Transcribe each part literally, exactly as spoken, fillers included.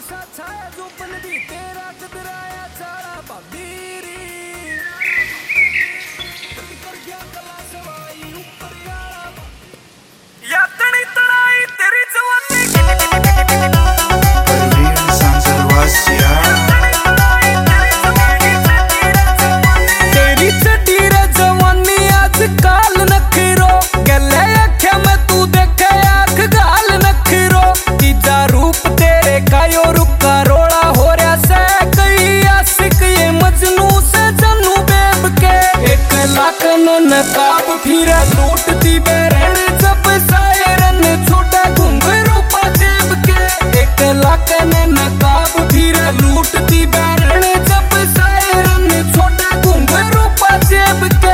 सा छाया जो पन भी तेरा कदराया चारा बबीरी कर गया कला सवाई ऊपर यारा या तड़ी तड़ाई तेरी जवानी परवीन सांसरवासिया तेरी चढ़ी रे जवानी आज काल नखरो गले आख्या मैं तू देखे आँख गाल नखरो तीजा रूप तेरे कायो रुका रोड़ा हो रहा से कई आशिक ये मजनू से जनू बेब के एक लाख नकाब फिर लूटती बेरन जब सायरन छोटा घुंघरू पाजेब के एक लाख नकाब फिर लूटती बेरन जब सायरन छोटा घुंघरू पाजेब के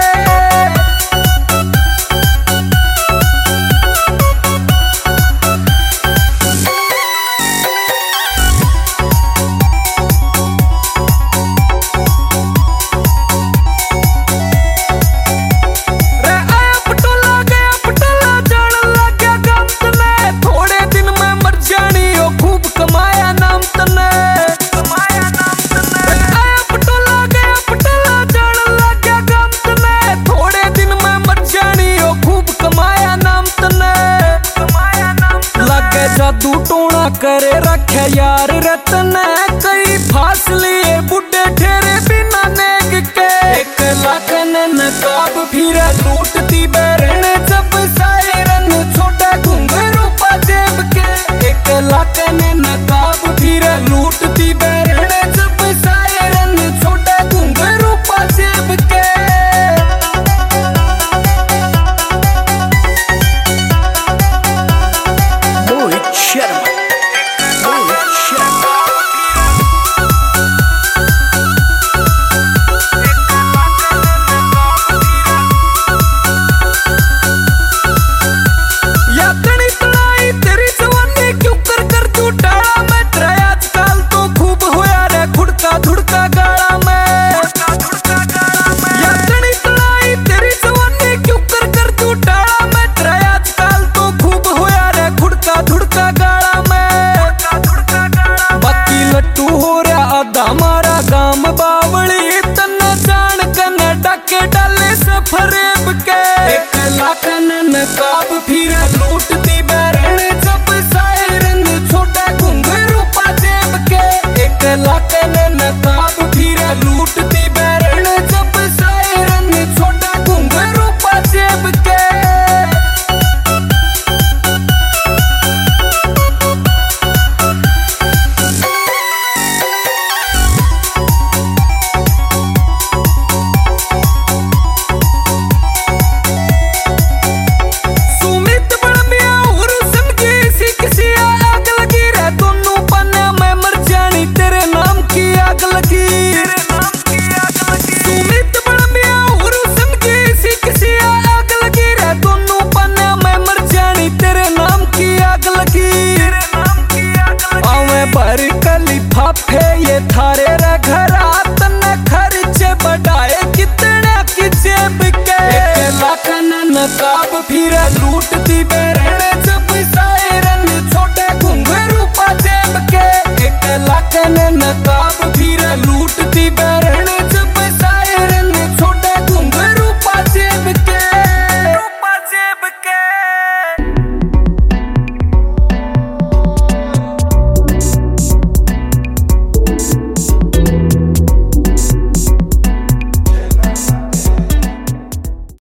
जादू टोना करे रखे यार रतन कई फासले बुढ़े ठेरे बिना नेग के एक लाखन नकाब फिर लूटती बैरन जब सायरन छोटा घुंघरू पाजेब के एक लाखन नकाब फिर लूटती बैरन जब सायरन छोटा घुंघरू पाजेब के हमारा गाम बावली तन जान कनाडा के डाले सफरेब के एक लाखन नकाब फिर लूटती बैरन जब सायरन छोटा घुंघरू पाजेब के एक लाखन नकाब फिर लूटती बैरन जब सायरन छोटा घुंघरू पाजेब के लिफाफे ये थारे रे घरात न खर्चे बढ़ाए कितने की जेब के एक लाखन नकाब फिर लूट